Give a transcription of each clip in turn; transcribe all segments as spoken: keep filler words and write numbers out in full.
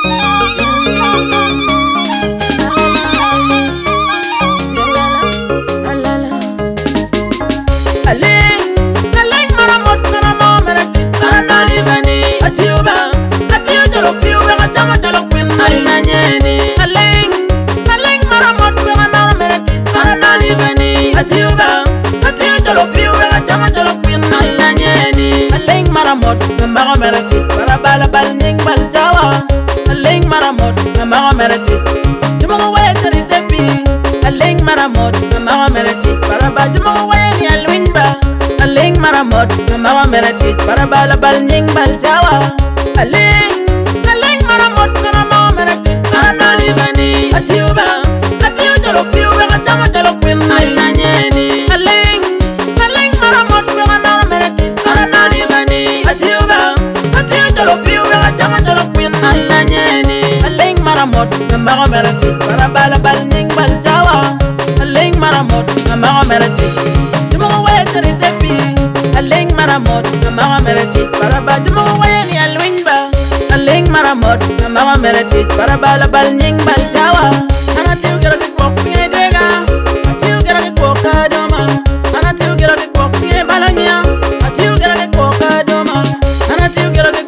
Bala bal ning bal jawa aling maramot amaga merati jumo waya kari tepi aling maramot amaga merati para ba jumo waya ni alwinba aling maramot amaga merati para bala bal ning bal jawa aling aling maramot amaga merati ana libani atiuba atiu jalo fiuba chama jalo kwin ala nyeni aling aling maramot amaga merati ana libani atiuba jalo fiuba chama jalo kwin alla nyeni aling maramot amaga merati para bala bal ning bal jawa aling maramot amaga merati jumo waya kari tepi aling maramot amaga merati para ba jumo waya ni alwinba aling maramot amaga merati para bala bal ning bal jawa ana tiu gero de kok ni dega tiu gero de kok kadoma ana tiu gero de kok ni balanya tiu gero de kok kadoma ana tiu gero de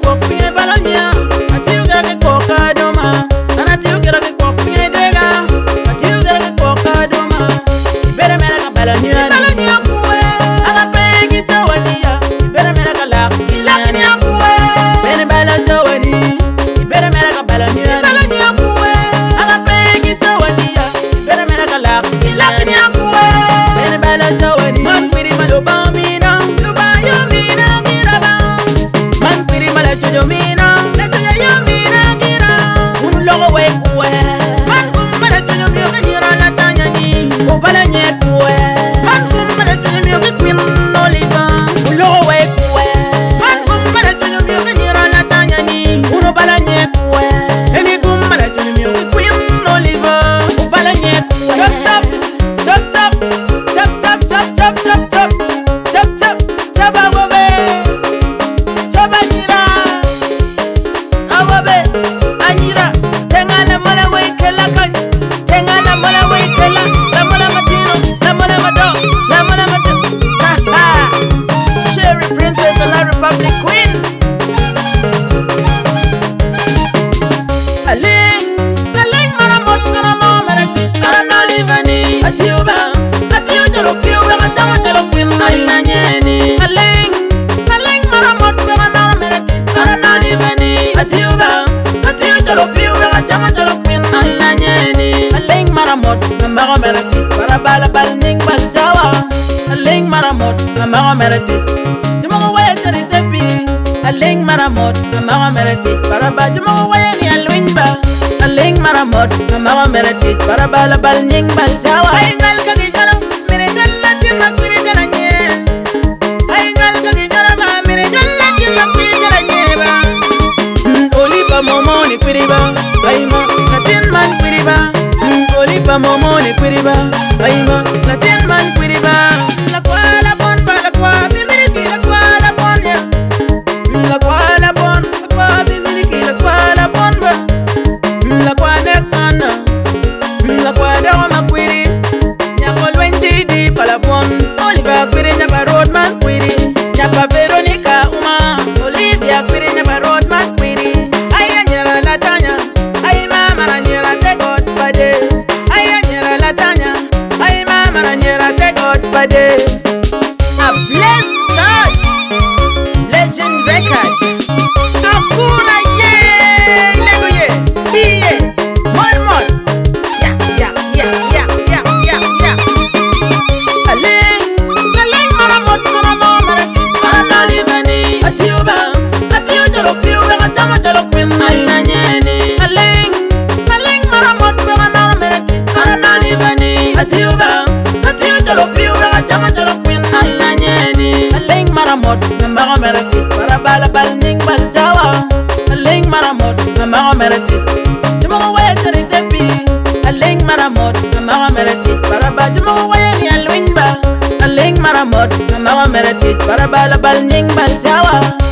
amaga merati para bala bal ning bal jawa aling maramot amaga merati jumo waya kari tepi aling maramot amaga merati para ba jumo waya ni alwinba aling maramot amaga merati para bala bal ning bal jawa ay ngal kagi jara mere jalla timma kuri jara nye ay ngal kagi jara ma mere jalla timma kuri jara nye ba oli pa momo ni kuri ba ay ma natin man kuri ba Olipa momo ni kwiriba Aima la ten man kwiriba La kwa la bon ba la kwa bimiriki la kwa la bon ya La kwa la bon la kwa bimiriki la kwa la bon ba La kwa nekana La kwa dawa makwiri Nyako lwendi di pala bon Oliva kwiri nyapa road man kwiri Nyapa Veronica uma Olivia kwiri nyapa road man kwiri Aya nyera la tanya Aima mara nyera te god bade A blessed touch, legend record. Akura ye, lego ye, biye, mon mon. Ya ya ya ya ya ya ya. Aling, aling maramot maramot marati marali bani. Atiuba, atiu jalo fiuba chama jalo kwin ala nyeni. Aling, aling maramot maramot marati marali bani. Atiuba, atiu jalo fiuba chama jalo kwin ala nyeni. Aling maramot amaga merati para bala bal ning bal jawa aling maramot amaga merati jumo waya kari tepi aling maramot amaga merati para ba jumo waya ni alwinba aling maramot amaga merati para bala bal ning bal jawa